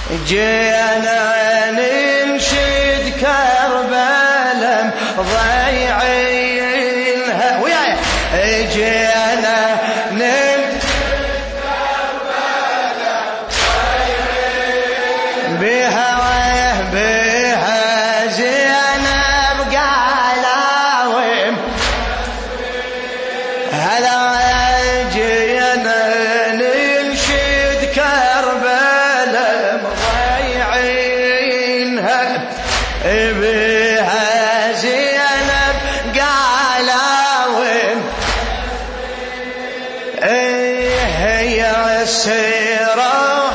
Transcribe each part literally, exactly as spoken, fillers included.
جينا ننشد كربلاء ضيعينها وياي جينا ننشد كربلاء ضيعينها بها بها زينب قلاوم هذا جينا ننشد كربلاء ضيعينها بها زينب قلاوم هي السيرة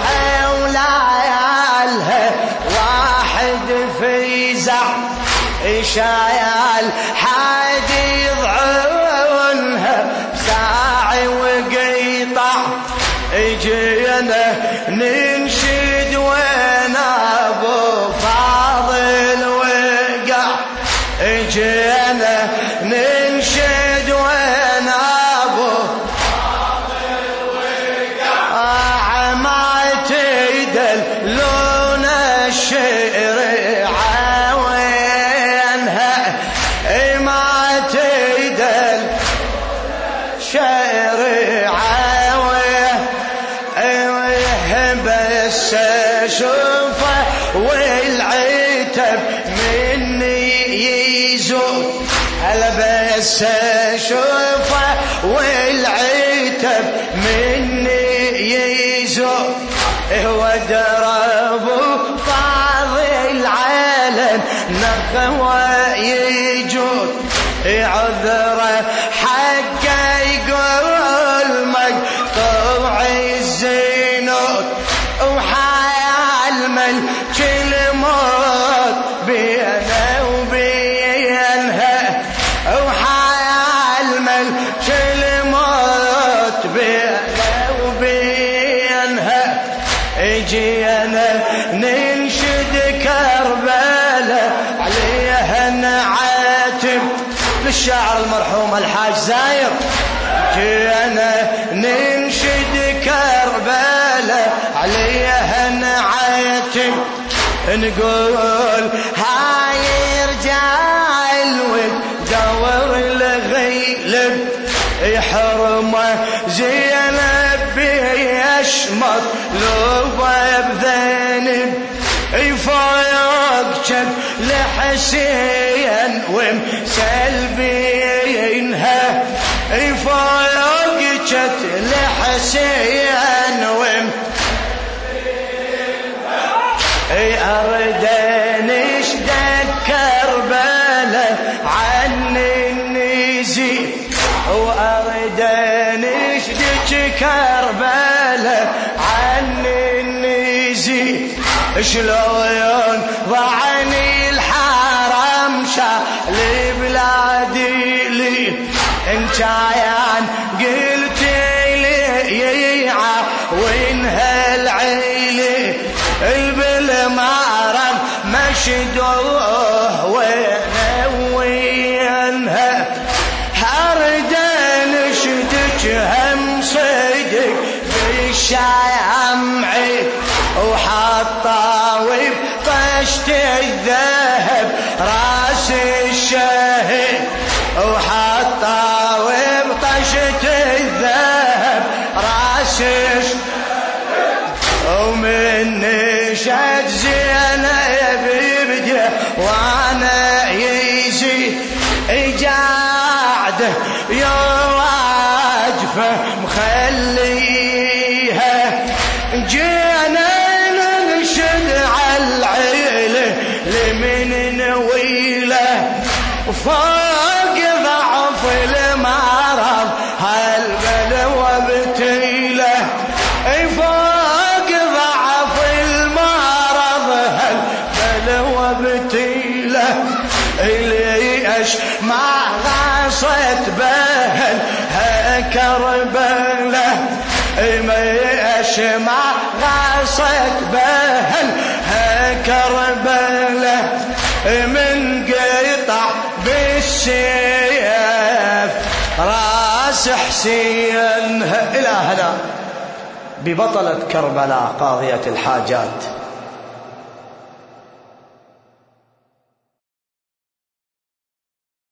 وليالها واحد في زعم شايل حد يضعنها ساعي وقيطع جينا ننشد وين ابو فاضل وقع جينا ننشد وين ابو فاضل وقع ما تدلون الشعر عوينها ما تدل شعر بس اشوفه والعتب مني يزول هلا بس اشوفه والعتب مني يزول هو درب فاضل علن نخوه يجول عذره حقه يقول مقطوع الزينوت وحيال ملك الموت بينه وبينها وحيال ملك الموت بينه وبينها جينا ننشد كربلاء عليها نعاتب للشاعر المرحوم الحاج زاير جينا ننشد كربلاء عليها نعاتب نقول هاي رجال ودور الغيلب يحرمه زينب بيشمط لوبه بذنب يفوق لحسين ومسلبينها يفوق لحسين ومسلبينها أرد نشدك كربلاء عن النزي وأرد نشدك كربلاء عن النزي شلون ضعني الحرم شال بلادي لي ان كان قلت لي وينها العيلي بالمعرم مشدوه وينها هرد نشدك هم صدق بالشامعي وحطاوي بطشت الذهب راس الشهيد وحطاوي بطشت الذهب راس الشهيد ومن نشد زينب يبدأ وانا يزيد قاعده يواجفه مخليها جينا ننشد على العيله لمن نويله فوق ضعف المرض هالبلوى بتيله فوق ضعف المرض هالبلوى بتيله ليش ما غصت بهل كربلاء ليش ما غصت بهل كربلاء من قطع بالسيف راس حسين إلى هنا ببطلة كربلاء قاضية الحاجات.